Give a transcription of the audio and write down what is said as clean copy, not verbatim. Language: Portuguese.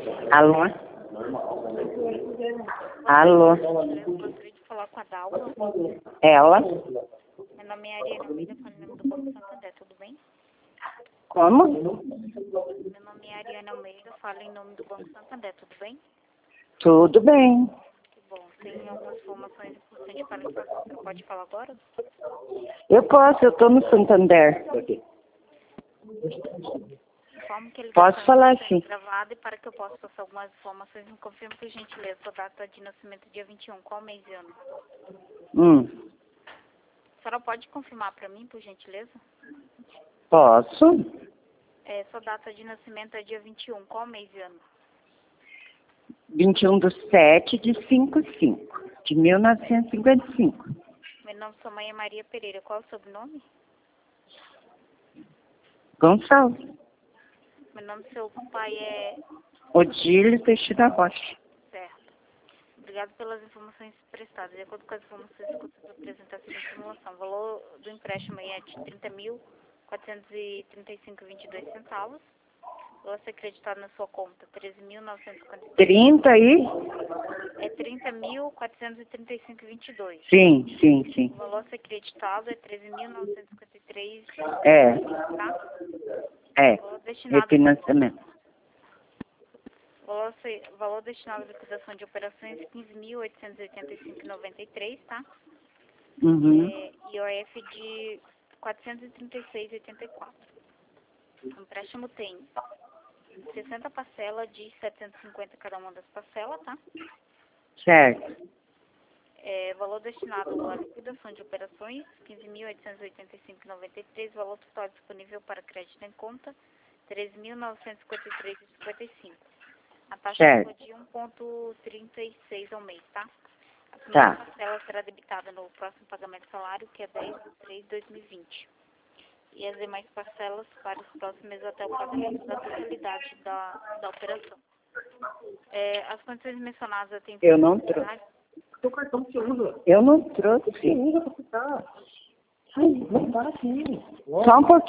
Alô? Alô? Eu gostaria de falar com a Dalva. Ela? Meu nome é Ariana Almeida, falando em nome do Banco Santander, tudo bem? Como? Meu nome é Ariana Almeida, falo em nome do Banco Santander, tudo bem? Tudo bem. Que bom. Tem algumas informações importantes para lhe passar. Você pode falar agora? Eu posso, eu tô no Santander. Informo que ele Posso falar sim. gravado e para que eu possa passar algumas informações, me confirme por gentileza sua data de nascimento dia 21, qual mês e ano? A senhora pode confirmar para mim, por gentileza? Posso? Sua data de nascimento é dia 21, qual mês e ano? 21/7/55, de 1955. Meu nome de sua mãe é Maria Pereira, qual é o sobrenome? Gonçalves. Meu nome do seu pai é... Odílio Teixeira Rocha. Certo. Obrigado pelas informações prestadas. De acordo com as informações que você apresentar a seguinte simulação, o valor do empréstimo aí é de R$ 30.435,22 centavos. O valor a ser acreditado na sua conta, R$ 13.953. 30 aí? É R$ 30.435,22. Sim. O valor a ser acreditado é R$ 13.953. É. Tá? É. Valor destinado Refinanciamento. valor destinado à liquidação de operações, R$ 15.885,93, tá? Uhum. IOF de 436,84. O empréstimo tem 60 parcelas de 750 cada uma das parcelas, tá? Certo. Valor destinado à liquidação de operações, R$ 15.885,93. Valor total disponível para crédito em conta, R$ 13.953,55. A taxa de 1,36 ao mês, tá? A primeira parcela será debitada no próximo pagamento de salário, que é 10/3/2020. E as demais parcelas para os próximos meses até o pagamento da totalidade da operação. As condições mencionadas atendem... Eu não trouxe. Eu não trouxe. Só um pouquinho.